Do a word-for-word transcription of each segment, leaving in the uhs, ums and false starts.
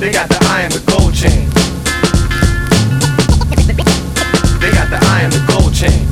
They got the eye and the gold chain. They got the eye and the gold chain.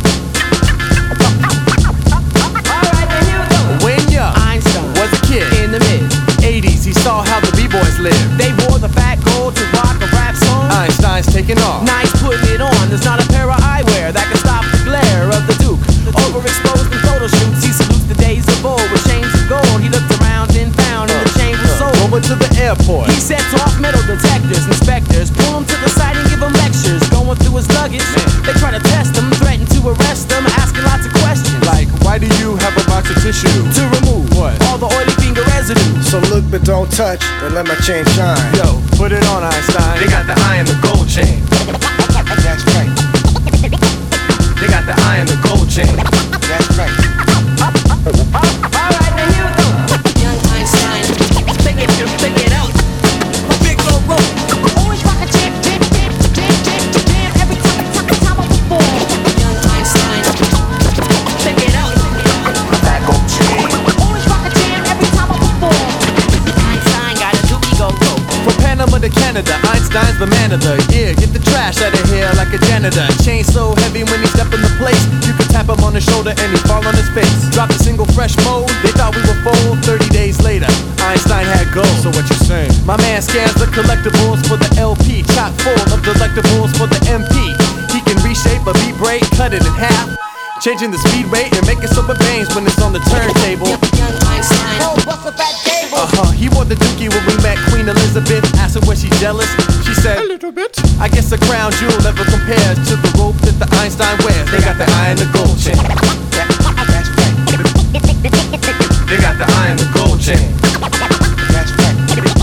Alright, then here we go. When young Einstein was a kid in the mid eighties, he saw how the B-boys lived. They wore the fat gold to rock a rap song. Einstein's taking off. Nice putting it on. There's not a pair of eyewear that can stop the glare of the Duke. Overexposed in photo shoots, he salutes the days of old with chains of gold. He looked around and found and the chain was sold. Over to the airport. He sets off metal detectors, inspectors, pull him to the side and give him lectures. Going through his luggage, they try to test him, threaten to arrest him, asking lots of questions. Like, why do you have a box of tissue? To remove What? all the oily finger residue. So look but don't touch, and let my chain shine. Yo, put it on, Einstein. They got the eye and the gold chain. That's right. They got the eye and the gold chain. That's right. Alright, then here we go. Young Einstein, Take it, take it out. A big old rope. always rock a jam, jam, jam, jam, jam, jam, every time, time, time I perform. Young Einstein, Take it out. always rock a jam, every time I perform. Einstein got a dookie go go. From Panama to Canada, Einstein's the man of the year. Get the trash out of here like a janitor. Chain so heavy when he step in the place, you could tap him on the shoulder and he fall on his face. Drop a single fresh mold, they thought we were full. Thirty days later, Einstein had gold. So what you saying? My man scans the collectibles for the L P, chock full of delectables for the M P. He can reshape a beat break, cut it in half, changing the speed rate and making silver veins when it's on the turntable. young Einstein, Oh, what's the fat table? Uh-huh, he wore the dookie when we met Queen Elizabeth. Asked her was she jealous, she said, a little bit. I guess a crown jewel never compares to the rope that the Einstein wears. They got the eye and the gold chain. That's right. They got the eye and the gold chain. That's right.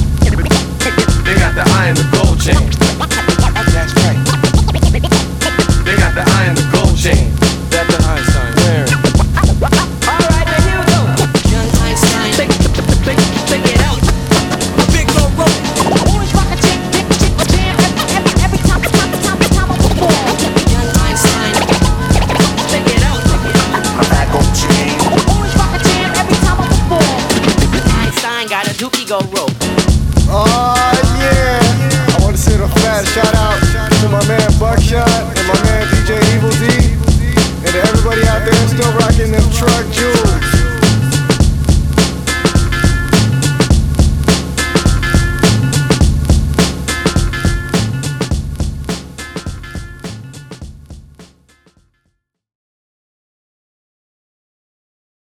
They got the eye and the gold chain. That's right. They got the eye and the gold chain. That the Einstein wearing. Alright, then here we go. young Einstein, Take, take, take it out. A big old rope. always rock a jam, jam, jam, jam, every, every time, time, time, time I perform. Young Einstein, Take it out. always rock a jam, every time I perform. Einstein got a dookie go rope. Oh,